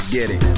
get it.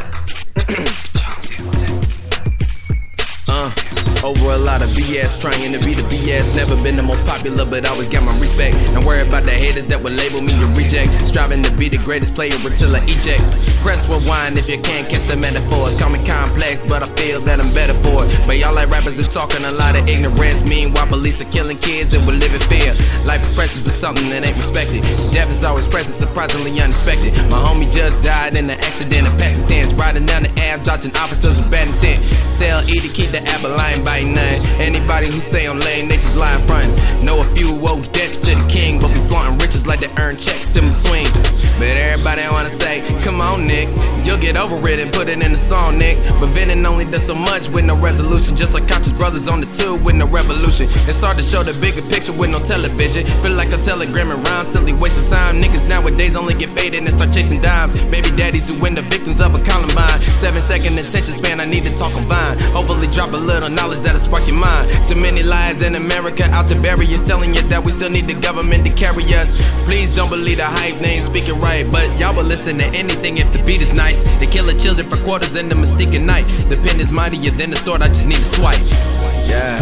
Over a lot of BS, trying to be the BS. Never been the most popular, but always got my respect. Don't worry about the haters that would label me a reject. Striving to be the greatest player until I eject. Press rewind if you can't catch the metaphors. Call me complex, but I feel that I'm better for it. But y'all like rappers who's talking a lot of ignorance. Meanwhile, police are killing kids and we live in fear. Life is precious, but something that ain't respected. Death is always present, surprisingly unexpected. My homie just died in an accident, a past tense. Riding down the Ave, dodging officers with bad intent. Tell E to keep the apple line by none. Anybody who say I'm lame, they just lie in front. Know a few woke deaths to the king, but we flaunting riches like they earn checks in between. But everybody wanna say, come on Nick, you'll get over it and put it in the song, Nick. But Venom only does so much with no resolution, just like Conscious Brothers on the tube with no revolution. It's hard to show the bigger picture with no television. Feel like a telegram around, silly waste of time. Niggas nowadays only get faded and start chasing dimes. Baby daddies who win the victims of a Columbine. 7-second attention span, I need to talk on Vine. Hopefully drop a little knowledge that'll spark your mind. Too many lies in America, out to barriers telling you that we still need the government to carry us. Please don't believe the hype, they ain't speaking right, but y'all will listen to anything if the beat is nice. They killing children for quarters in the mystique at night. The pen is mightier than the sword, I just need a swipe. Yeah.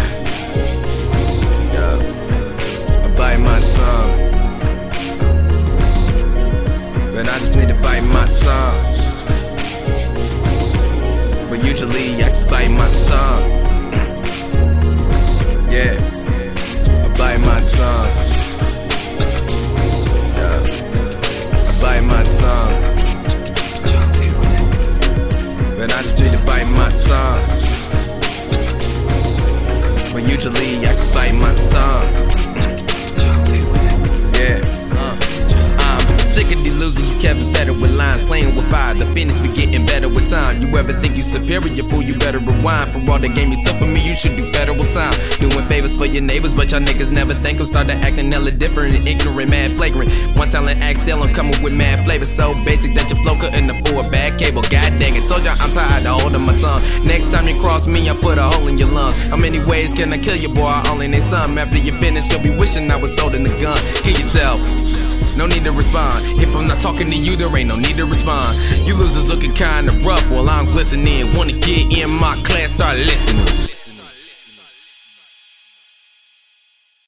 I bite my tongue, but I just need to bite my tongue. But usually I just bite my tongue. Yeah, I bite my tongue. Yeah, I bite my tongue. But I just need to bite my tongue. But usually I just bite my tongue. Yeah, I'm sick of these losers who kept it better with lines, playing with fire. The finish be getting better with time. You ever think you superior, fool, you better rewind. For all the game you took from me, you should do better with time. Doing favors for your neighbors, but y'all niggas never think them. Started acting hella different and ignorant, mad flagrant. One talent act still, I'm coming with mad flavor. So basic that your flow couldn't afford bad cable. God dang it, told y'all I'm tired of holding my tongue. Next time you cross me, I put a hole in your lungs. How many ways can I kill you, boy? I only need some. After you finish, you'll be wishing I was holding the gun. Kill yourself. No need to respond. If I'm not talking to you, there ain't no need to respond. You losers looking kinda rough while I'm glistening. Wanna get in my class, start listening.